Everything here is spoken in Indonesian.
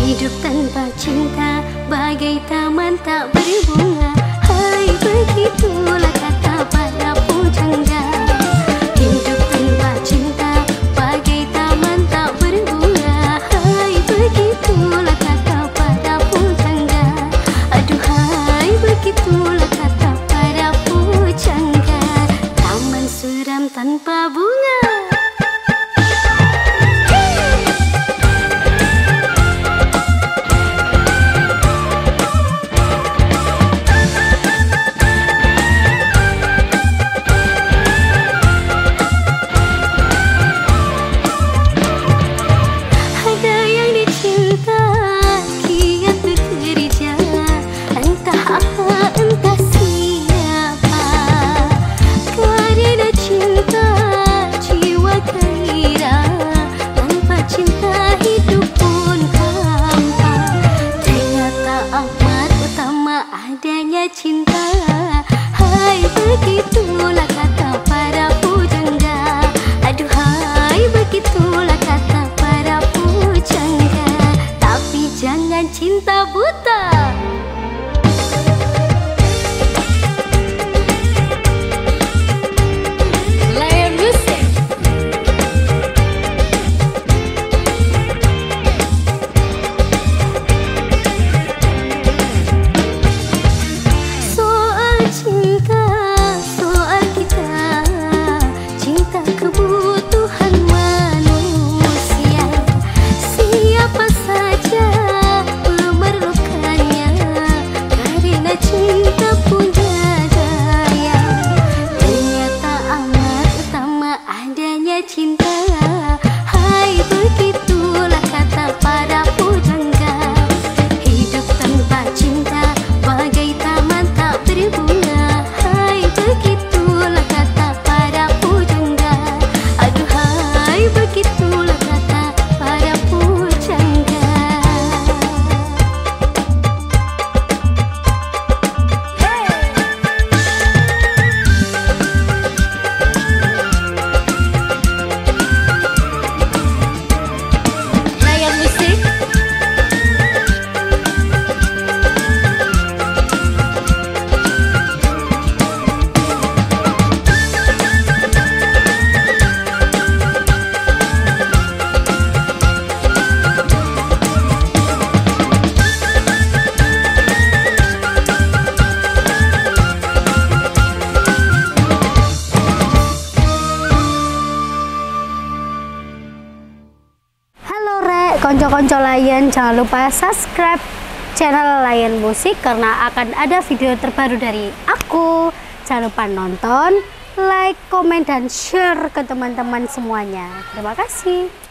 Hidup tanpa cinta bagai taman tak berbunga. Hai, begitulah kata para pujangga. Hidup tanpa cinta bagai taman tak berbunga. Hai, begitulah kata para pujangga. Aduhai, begitulah kata para pujangga. Taman suram tanpa bunga. Adanya cinta, hai begitulah kata para pujangga. Aduhai, begitulah kata para pujangga. Tapi jangan cinta buta. Konco-konco Layan, jangan lupa subscribe channel Layan Musik karena akan ada video terbaru dari aku. Jangan lupa nonton, like, komen, dan share ke teman-teman semuanya. Terima kasih.